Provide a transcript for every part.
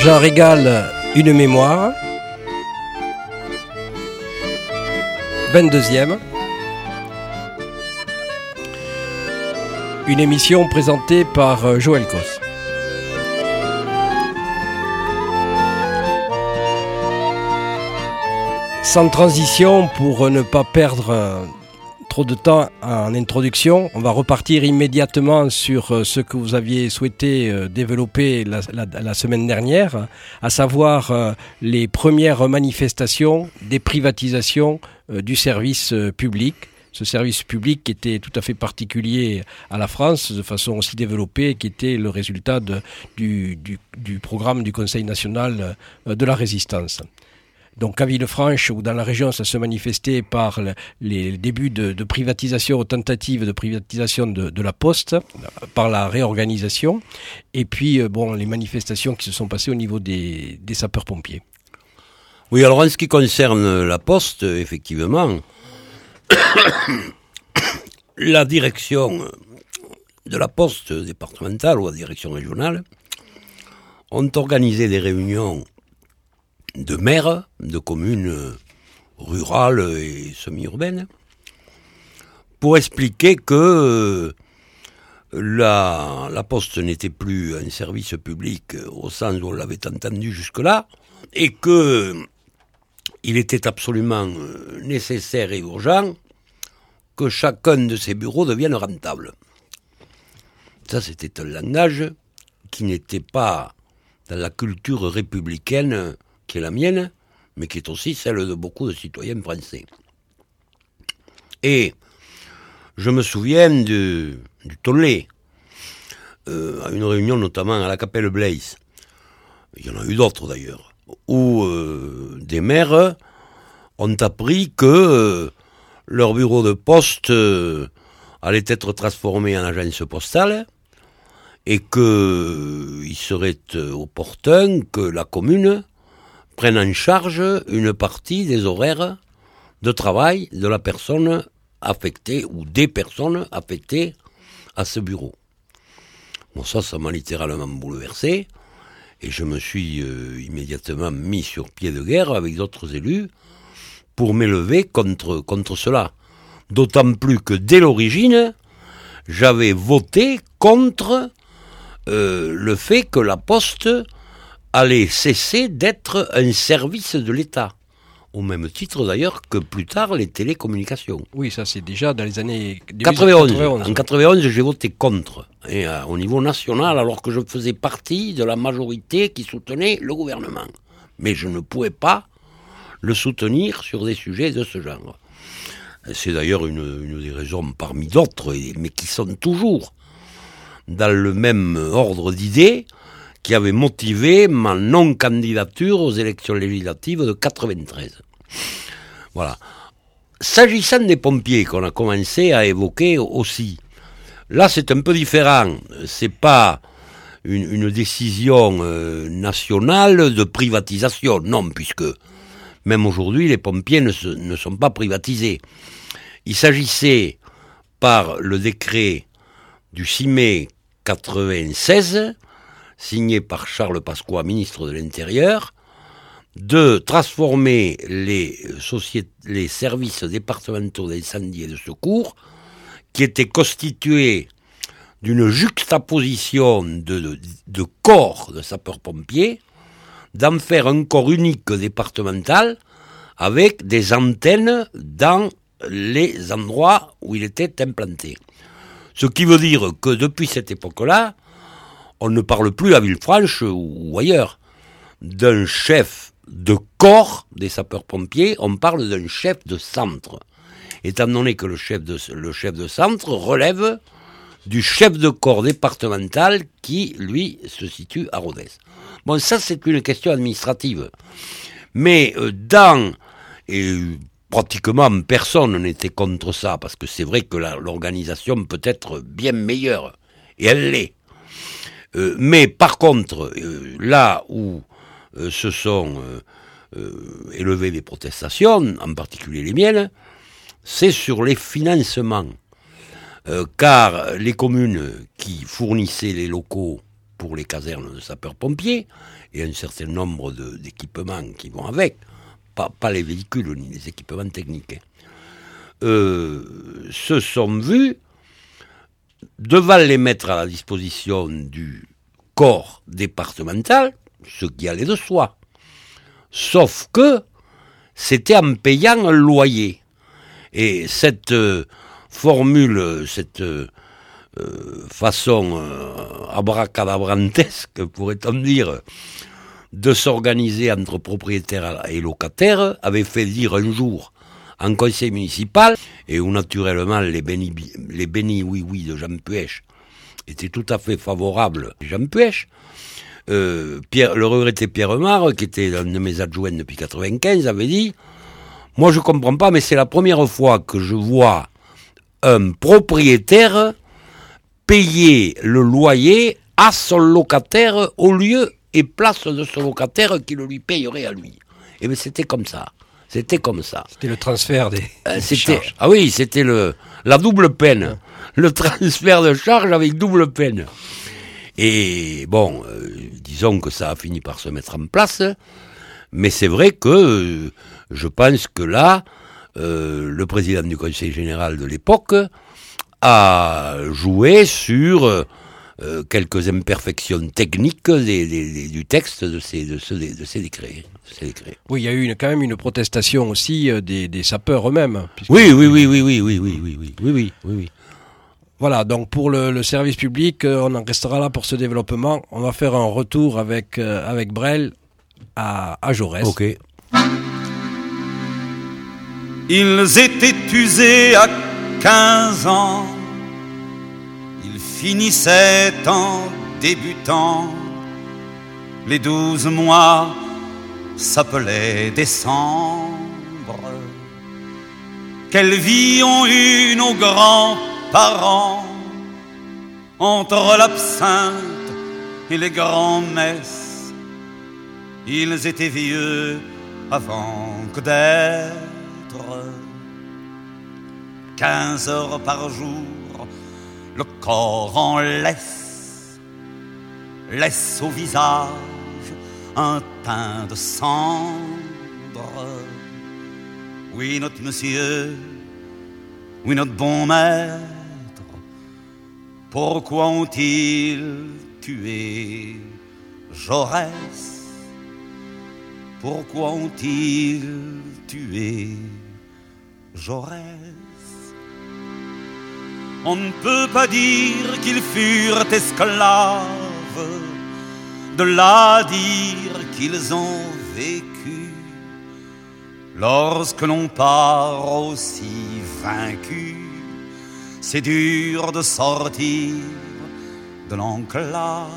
Jean Régal, une mémoire. 22e. Une émission présentée par Joël Cos. Sans transition, pour ne pas perdre trop de temps en introduction, on va repartir immédiatement sur ce que vous aviez souhaité développer la semaine dernière, à savoir les premières manifestations des privatisations du service public. Ce service public qui était tout à fait particulier à la France, de façon aussi développée, qui était le résultat du programme du Conseil national de la résistance. Donc à Villefranche, ou dans la région, ça se manifestait par les débuts de privatisation, tentatives de privatisation de la Poste, par la réorganisation, et puis les manifestations qui se sont passées au niveau des sapeurs-pompiers. Oui, alors en ce qui concerne la Poste, effectivement, la direction de la Poste départementale ou la direction régionale ont organisé des réunions de maires de communes rurales et semi-urbaines pour expliquer que la Poste n'était plus un service public au sens où on l'avait entendu jusque-là et que il était absolument nécessaire et urgent que chacun de ces bureaux devienne rentable. Ça, c'était un langage qui n'était pas dans la culture républicaine qui est la mienne, mais qui est aussi celle de beaucoup de citoyens français. Et je me souviens du tollé, à une réunion notamment à la Capelle Blaise, il y en a eu d'autres d'ailleurs, où des maires ont appris que leur bureau de poste allait être transformé en agence postale et qu'il serait opportun que la commune prenne en charge une partie des horaires de travail de la personne affectée ou des personnes affectées à ce bureau. Bon, ça m'a littéralement bouleversé et je me suis immédiatement mis sur pied de guerre avec d'autres élus pour m'élever contre cela. D'autant plus que dès l'origine, j'avais voté contre le fait que la Poste allait cesser d'être un service de l'État. Au même titre d'ailleurs que plus tard les télécommunications. Oui, ça c'est déjà dans les années 91. En 91, j'ai voté contre, au niveau national, alors que je faisais partie de la majorité qui soutenait le gouvernement. Mais je ne pouvais pas le soutenir sur des sujets de ce genre. C'est d'ailleurs une des raisons parmi d'autres, mais qui sont toujours dans le même ordre d'idées, qui avait motivé ma non-candidature aux élections législatives de 93. Voilà. S'agissant des pompiers qu'on a commencé à évoquer aussi, là c'est un peu différent. C'est pas une décision nationale de privatisation, non, puisque même aujourd'hui les pompiers ne sont pas privatisés. Il s'agissait par le décret du 6 mai 96, signé par Charles Pasqua, ministre de l'Intérieur, de transformer les services départementaux d'incendie et de secours, qui étaient constitués d'une juxtaposition de corps de sapeurs-pompiers, d'en faire un corps unique départemental avec des antennes dans les endroits où il était implanté. Ce qui veut dire que depuis cette époque-là, on ne parle plus à Villefranche ou ailleurs d'un chef de corps des sapeurs-pompiers, on parle d'un chef de centre. Étant donné que le chef de centre relève du chef de corps départemental qui, lui, se situe à Rodez. Bon, ça c'est une question administrative. Mais pratiquement personne n'était contre ça, parce que c'est vrai que l'organisation peut être bien meilleure, et elle l'est. Mais par contre, là où se sont élevées des protestations, en particulier les miennes, c'est sur les financements. Car les communes qui fournissaient les locaux pour les casernes de sapeurs-pompiers et un certain nombre d'équipements qui vont avec, pas les véhicules ni les équipements techniques, se sont vus devant les mettre à la disposition du corps départemental, ce qui allait de soi. Sauf que c'était en payant un loyer. Et cette formule, cette façon abracadabrantesque, pourrait-on dire, de s'organiser entre propriétaires et locataires, avait fait dire un jour en conseil municipal, et où naturellement les bénis oui de Jean Puech étaient tout à fait favorables à Jean Puech. Le regretté Pierre Marre, qui était un de mes adjoints depuis 1995, avait dit « Moi je comprends pas, mais c'est la première fois que je vois un propriétaire payer le loyer à son locataire au lieu et place de son locataire qui le lui payerait à lui. » Et bien c'était comme ça. C'était comme ça. C'était le transfert des charges. Ah oui, c'était la double peine. Le transfert de charges avec double peine. Et bon, disons que ça a fini par se mettre en place, mais c'est vrai que je pense que là, le président du conseil général de l'époque a joué sur quelques imperfections techniques du texte de ces décrets. Oui, il y a eu quand même une protestation aussi des sapeurs eux-mêmes. Oui. Voilà, donc pour le service public, on en restera là pour ce développement. On va faire un retour avec Brel à Jaurès. Ok. Ils étaient usés à 15 ans. Ils finissaient en débutant. Les 12 mois s'appelaient décembre. Quelle vie ont eu nos grands-parents entre l'absinthe et les grands-messes. Ils étaient vieux avant que d'être. 15 heures par jour, le corps en laisse au visage un teint de cendre. Oui, notre monsieur, oui, notre bon maître, pourquoi ont-ils tué Jaurès? Pourquoi ont-ils tué Jaurès? On ne peut pas dire qu'ils furent esclaves, de là dire qu'ils ont vécu. Lorsque l'on part aussi vaincu, c'est dur de sortir de l'enclave.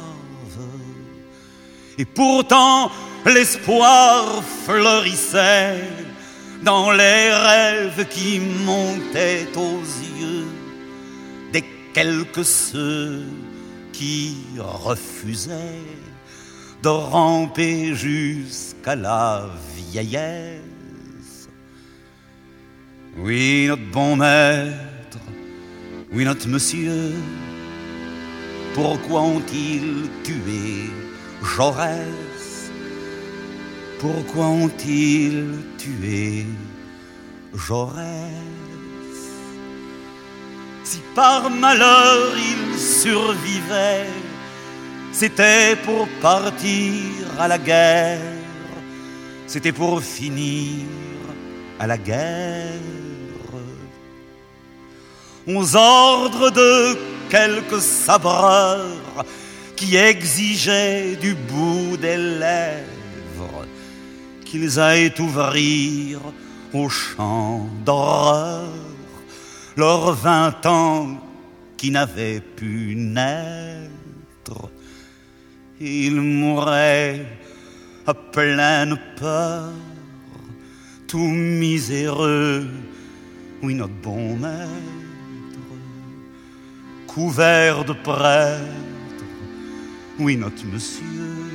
Et pourtant, l'espoir fleurissait dans les rêves qui montaient aux yeux des quelques ceux qui refusaient de ramper jusqu'à la vieillesse. Oui, notre bon maître, oui, notre monsieur, pourquoi ont-ils tué Jaurès? Pourquoi ont-ils tué Jaurès? Si par malheur il survivait, c'était pour partir à la guerre, c'était pour finir à la guerre. Aux ordres de quelques sabreurs qui exigeaient du bout des lèvres qu'ils aillent ouvrir au champ d'horreur leurs 20 ans qui n'avaient pu naître. Ils mouraient à pleine peur, tout miséreux, oui, notre bon maître, couvert de prêtres, oui, notre monsieur.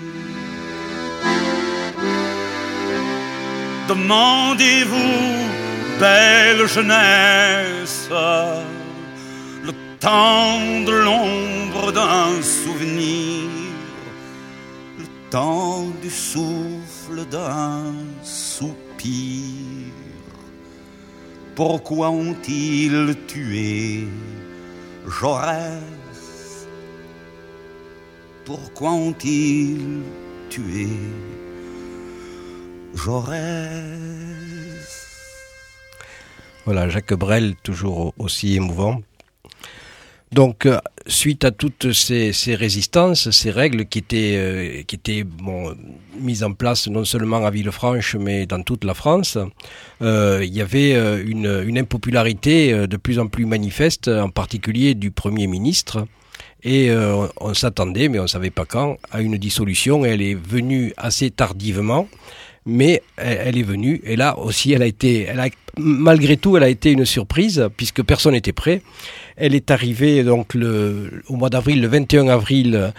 Demandez-vous, belle jeunesse, le temps de l'ombre d'un souvenir, temps du souffle d'un soupir. Pourquoi ont-ils tué Jaurès? Pourquoi ont-ils tué Jaurès? Voilà, Jacques Brel, toujours aussi émouvant. Donc, suite à toutes ces résistances, ces règles qui étaient mises en place non seulement à Villefranche, mais dans toute la France, il y avait une impopularité de plus en plus manifeste, en particulier du Premier ministre. Et on s'attendait, mais on ne savait pas quand, à une dissolution. Elle est venue assez tardivement, mais elle est venue. Et là aussi, malgré tout, elle a été une surprise, puisque personne n'était prêt. Elle est arrivée donc au mois d'avril, le 21 avril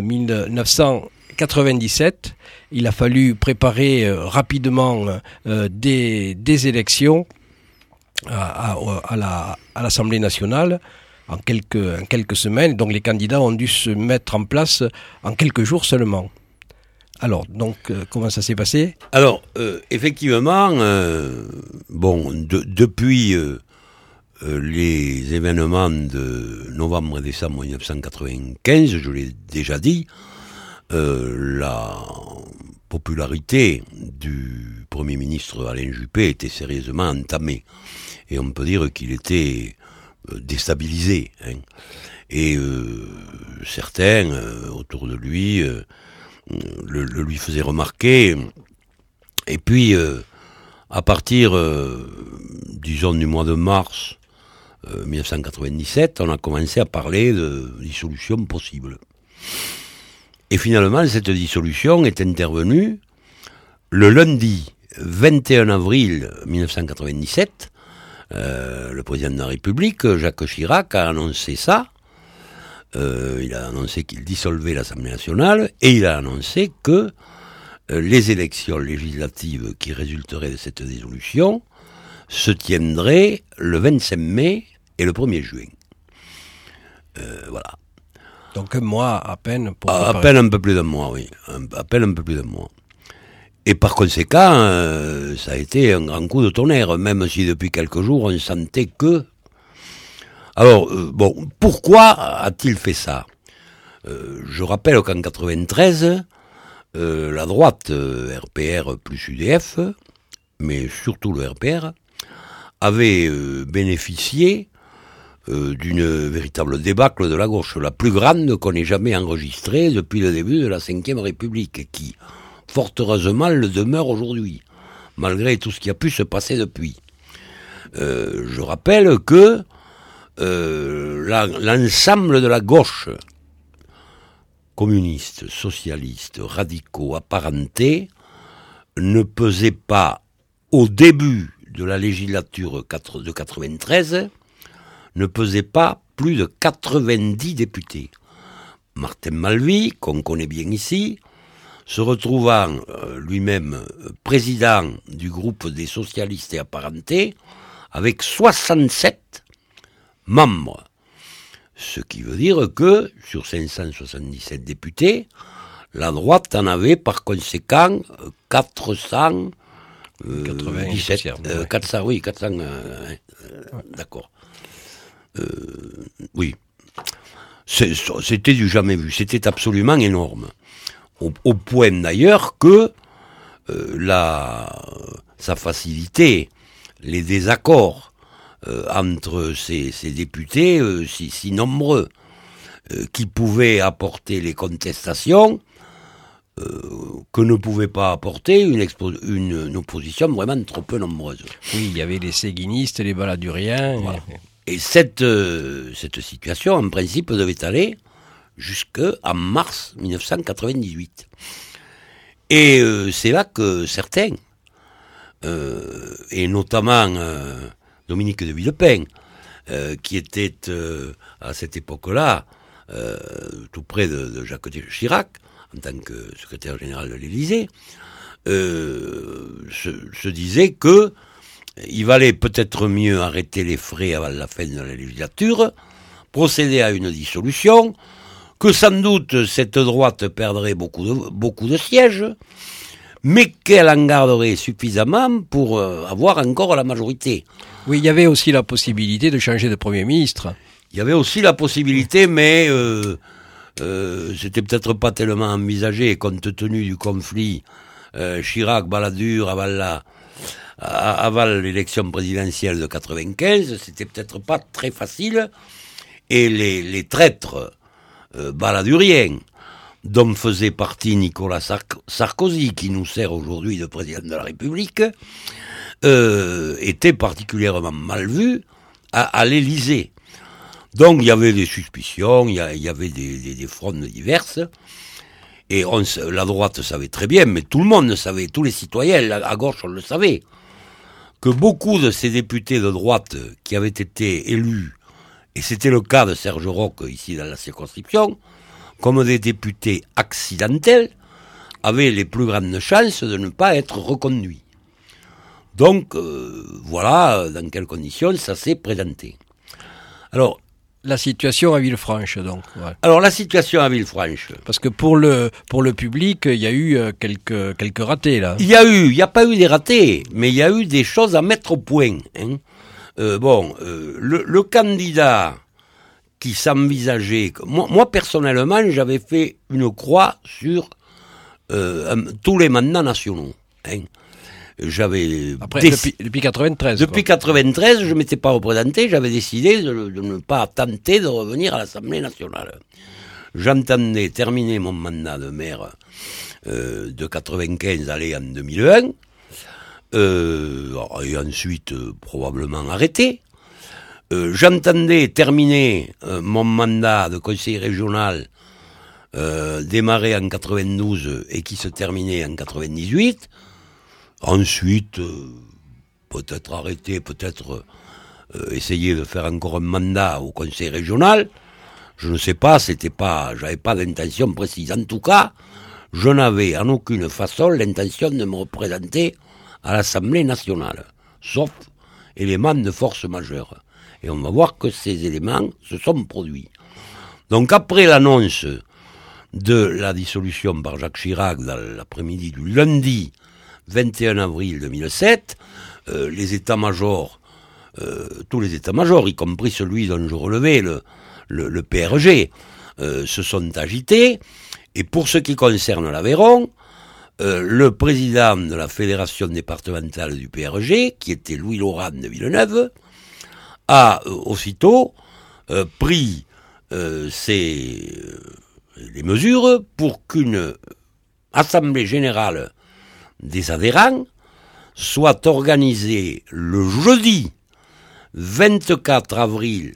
1997. Il a fallu préparer rapidement des élections à l'Assemblée nationale en quelques semaines. Donc les candidats ont dû se mettre en place en quelques jours seulement. Alors, donc, comment ça s'est passé ? Alors, effectivement, depuis les événements de novembre et décembre 1995, je l'ai déjà dit, la popularité du Premier ministre Alain Juppé était sérieusement entamée. Et on peut dire qu'il était déstabilisé. Hein. Et certains, autour de lui, le lui faisaient remarquer. Et puis, à partir, disons, du mois de mars 1997, on a commencé à parler de dissolution possible. Et finalement, cette dissolution est intervenue le lundi 21 avril 1997. Le président de la République, Jacques Chirac, a annoncé ça. Il a annoncé qu'il dissolvait l'Assemblée nationale et il a annoncé que les élections législatives qui résulteraient de cette dissolution se tiendraient le 25 mai et le 1er juin. Voilà. Donc un mois à peine pour à peine un peu plus d'un mois, oui. À peine un peu plus d'un mois. Et par conséquent, ça a été un grand coup de tonnerre, même si depuis quelques jours on sentait que... Alors, pourquoi a-t-il fait ça ? Je rappelle qu'en 93, la droite, RPR plus UDF, mais surtout le RPR, avait bénéficié d'une véritable débâcle de la gauche, la plus grande qu'on ait jamais enregistrée depuis le début de la Ve République, qui, fort heureusement, le demeure aujourd'hui, malgré tout ce qui a pu se passer depuis. Je rappelle que l'ensemble de la gauche, communistes, socialistes, radicaux, apparentés, ne pesait pas, au début de la législature de 93, ne pesait pas plus de 90 députés. Martin Malvy, qu'on connaît bien ici, se retrouvant lui-même président du groupe des socialistes et apparentés, avec 67 membres. Ce qui veut dire que, sur 577 députés, la droite en avait par conséquent 417. 400, oui, 400. D'accord. Oui. C'était du jamais vu. C'était absolument énorme. Au point d'ailleurs que ça facilitait les désaccords entre ces députés si nombreux qui pouvaient apporter les contestations que ne pouvait pas apporter une opposition vraiment trop peu nombreuse. Oui, il y avait les séguinistes, les baladuriens. Voilà. Et cette situation, en principe, devait aller jusqu'en mars 1998. Et c'est là que certains, et notamment Dominique de Villepin, qui était à cette époque-là tout près de Jacques Chirac, en tant que secrétaire général de l'Élysée, se disait que il valait peut-être mieux arrêter les frais avant la fin de la législature, procéder à une dissolution, que sans doute cette droite perdrait beaucoup de sièges, mais qu'elle en garderait suffisamment pour avoir encore la majorité. Oui, il y avait aussi la possibilité de changer de Premier ministre. Il y avait aussi la possibilité, mais c'était peut-être pas tellement envisagé compte tenu du conflit Chirac-Balladur avant l'élection présidentielle de 95. C'était peut-être pas très facile, et les traîtres balladuriens, dont faisait partie Nicolas Sarkozy, qui nous sert aujourd'hui de président de la République, était particulièrement mal vu à l'Élysée. Donc il y avait des suspicions, il y avait des frondes diverses, et la droite savait très bien, mais tout le monde le savait, tous les citoyens à gauche on le savait, que beaucoup de ces députés de droite qui avaient été élus, et c'était le cas de Serge Roch ici dans la circonscription, comme des députés accidentels, avaient les plus grandes chances de ne pas être reconduits. Donc, voilà dans quelles conditions ça s'est présenté. Alors, la situation à Villefranche, donc. Ouais. Alors, la situation à Villefranche. Parce que pour le public, il y a eu quelques ratés, là. Il n'y a pas eu des ratés, mais il y a eu des choses à mettre au point. Hein. Le candidat qui s'envisageait... Moi, personnellement, j'avais fait une croix sur tous les mandats nationaux. Hein. Depuis 93. Depuis 93, je ne m'étais pas représenté, j'avais décidé de ne pas tenter de revenir à l'Assemblée nationale. J'entendais terminer mon mandat de maire de 95 aller en 2001, et ensuite probablement arrêter. J'entendais terminer mon mandat de conseiller régional démarré en 92 et qui se terminait en 98. Ensuite, peut-être arrêter, peut-être essayer de faire encore un mandat au conseil régional. Je ne sais pas, j'avais pas d'intention précise. En tout cas, je n'avais en aucune façon l'intention de me représenter à l'Assemblée nationale, sauf éléments de force majeure. Et on va voir que ces éléments se sont produits. Donc après l'annonce de la dissolution par Jacques Chirac dans l'après-midi du lundi 21 avril 2007, les états-majors, tous les états-majors, y compris celui dont je relevais, le PRG, se sont agités. Et pour ce qui concerne l'Aveyron, le président de la fédération départementale du PRG, qui était Louis Laurent de Villeneuve, a aussitôt pris les mesures pour qu'une assemblée générale des adhérents soit organisée le jeudi 24 avril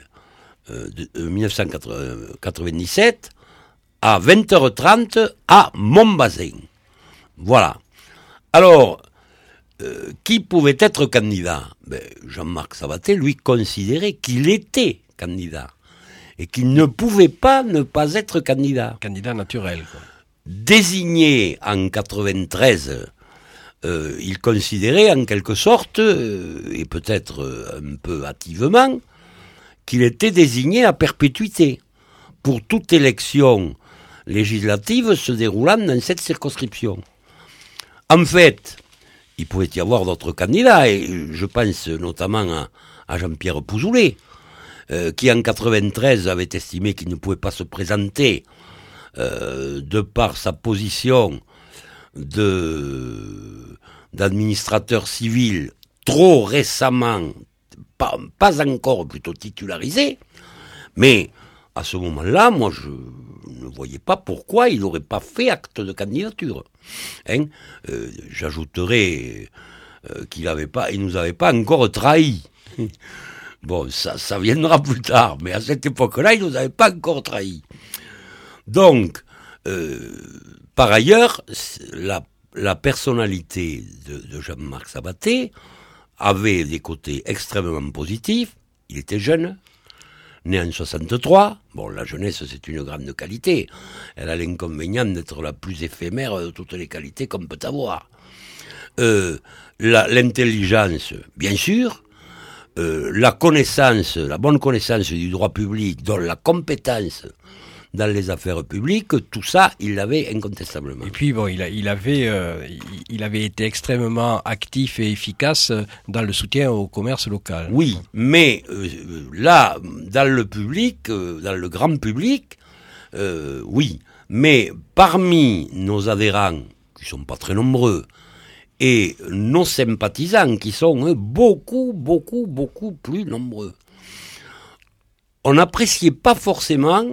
1997 à 20h30 à Montbazin. Voilà. Alors, qui pouvait être candidat ? Jean-Marc Sabaté, lui, considérait qu'il était candidat et qu'il ne pouvait pas ne pas être candidat. Candidat naturel, quoi. Désigné en 93, il considérait en quelque sorte, et peut-être un peu hâtivement, qu'il était désigné à perpétuité pour toute élection législative se déroulant dans cette circonscription. En fait, il pouvait y avoir d'autres candidats, et je pense notamment à Jean-Pierre Pouzoulet, qui en 93 avait estimé qu'il ne pouvait pas se présenter de par sa position d'administrateur civil trop récemment, pas encore plutôt titularisé, mais à ce moment-là, moi je ne voyais pas pourquoi il n'aurait pas fait acte de candidature. Hein, j'ajouterais qu'il nous avait pas encore trahis. Bon, ça viendra plus tard, mais à cette époque-là, il nous avait pas encore trahis. Donc, par ailleurs, la personnalité de Jean-Marc Sabaté avait des côtés extrêmement positifs. Il était jeune, né en 63. Bon, la jeunesse, c'est une grande qualité. Elle a l'inconvénient d'être la plus éphémère de toutes les qualités qu'on peut avoir. L'intelligence, bien sûr. La bonne connaissance du droit public, dont la compétence dans les affaires publiques, tout ça, il l'avait incontestablement. Et puis, bon, il avait été extrêmement actif et efficace dans le soutien au commerce local. Oui, mais là, dans le public, dans le grand public, oui. Mais parmi nos adhérents, qui sont pas très nombreux, et nos sympathisants, qui sont beaucoup plus nombreux, on n'appréciait pas forcément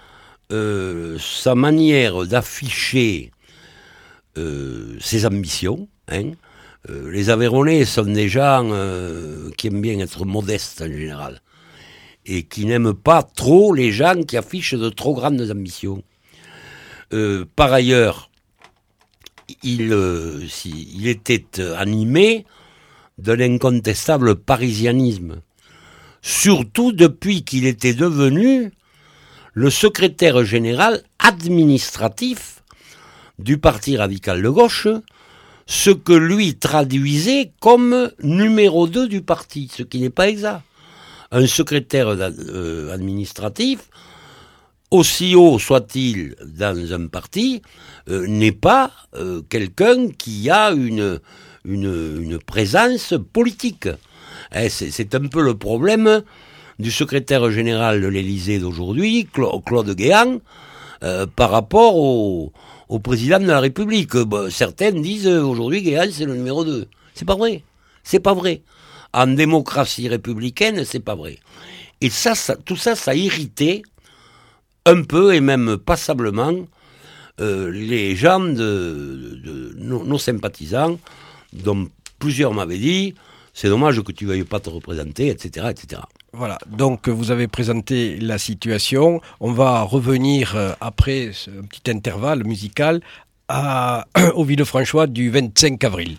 sa manière d'afficher ses ambitions. Les Aveyronnais sont des gens qui aiment bien être modestes en général et qui n'aiment pas trop les gens qui affichent de trop grandes ambitions. Par ailleurs, il était animé d'un incontestable parisianisme, surtout depuis qu'il était devenu le secrétaire général administratif du Parti radical de gauche, ce que lui traduisait comme numéro 2 du parti, ce qui n'est pas exact. Un secrétaire administratif, aussi haut soit-il dans un parti, n'est pas quelqu'un qui a une présence politique. C'est un peu le problème du secrétaire général de l'Élysée d'aujourd'hui, Claude Guéant, par rapport au président de la République. Certains disent aujourd'hui Guéant c'est le numéro 2. C'est pas vrai. C'est pas vrai. En démocratie républicaine, c'est pas vrai. Et tout ça a irrité un peu et même passablement les gens de nos sympathisants, dont plusieurs m'avaient dit c'est dommage que tu ne veuilles pas te représenter, etc., etc. Voilà, donc vous avez présenté la situation. On va revenir après un petit intervalle musical au Villefranchois du 25 avril.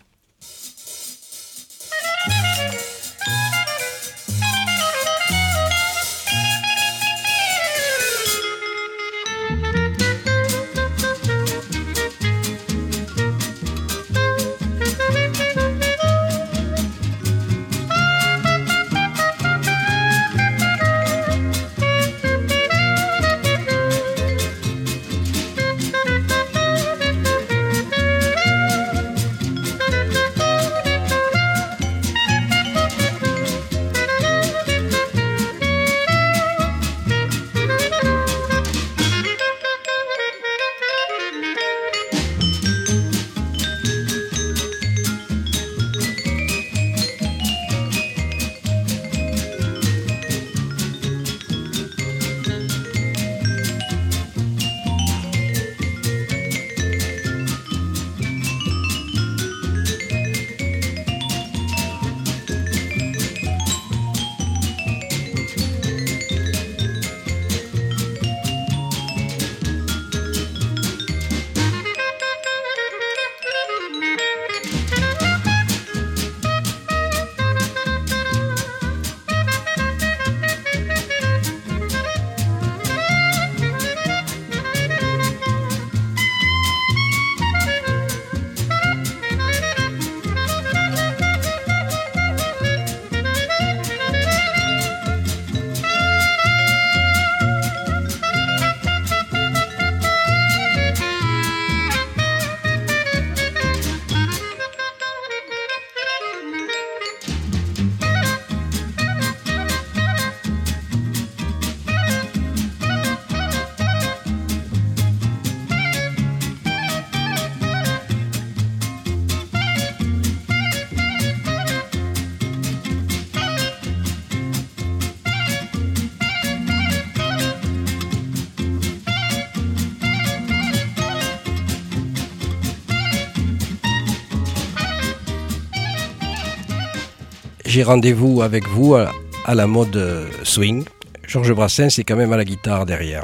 J'ai rendez-vous avec vous à la mode swing. Georges Brassens est quand même à la guitare derrière.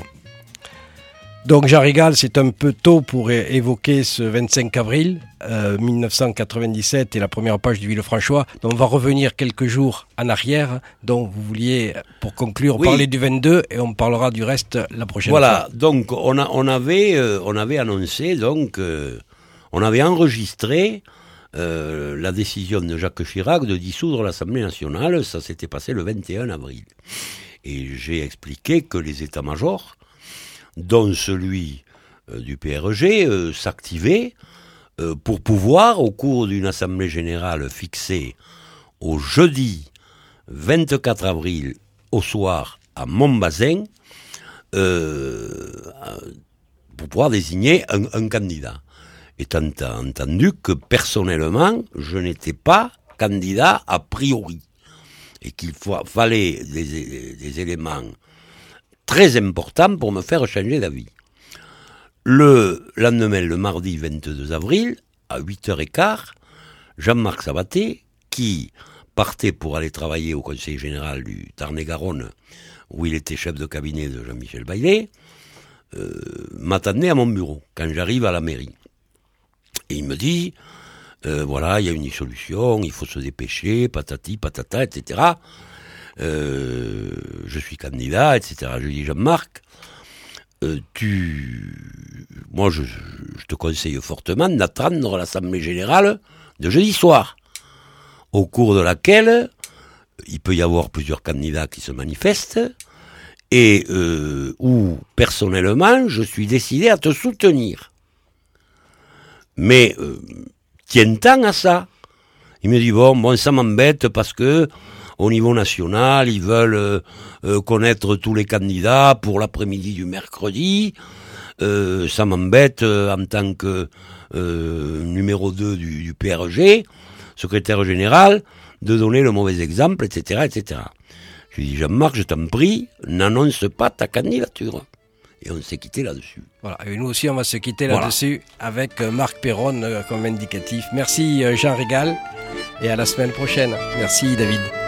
Donc Jean Rigal, c'est un peu tôt pour évoquer ce 25 avril 1997 et la première page du Villefranchois. Donc on va revenir quelques jours en arrière. Donc vous vouliez, pour conclure, parler du 22 et on parlera du reste la prochaine fois. Voilà, donc on avait annoncé, donc on avait enregistré la décision de Jacques Chirac de dissoudre l'Assemblée nationale. Ça s'était passé le 21 avril. Et j'ai expliqué que les états-majors dont celui du PRG, s'activer pour pouvoir, au cours d'une assemblée générale fixée au jeudi 24 avril au soir à Montbazin, pour pouvoir désigner un candidat. Étant entendu que personnellement, je n'étais pas candidat a priori, et qu'il fallait des éléments très importants pour me faire changer d'avis. Le lendemain, le mardi 22 avril, à 8h15, Jean-Marc Sabaté, qui partait pour aller travailler au conseil général du Tarn-et-Garonne, où il était chef de cabinet de Jean-Michel Baillet, m'attendait à mon bureau, quand j'arrive à la mairie. Et il me dit, voilà, il y a une dissolution, il faut se dépêcher, patati, patata, etc. Je suis candidat, etc. Je lui dis, Jean-Marc, moi je te conseille fortement d'attendre l'Assemblée Générale de jeudi soir, au cours de laquelle il peut y avoir plusieurs candidats qui se manifestent, et où, personnellement, je suis décidé à te soutenir. Mais tiens-t'en à ça. Il me dit, bon, ça m'embête parce que au niveau national, ils veulent connaître tous les candidats pour l'après-midi du mercredi. Ça m'embête en tant que numéro 2 du PRG, secrétaire général, de donner le mauvais exemple, etc., etc. Je lui dis, Jean-Marc, je t'en prie, n'annonce pas ta candidature. Et on s'est quitté là-dessus. Voilà, et nous aussi on va se quitter là-dessus avec Marc Perron comme indicatif. Merci Jean Régal et à la semaine prochaine. Merci David.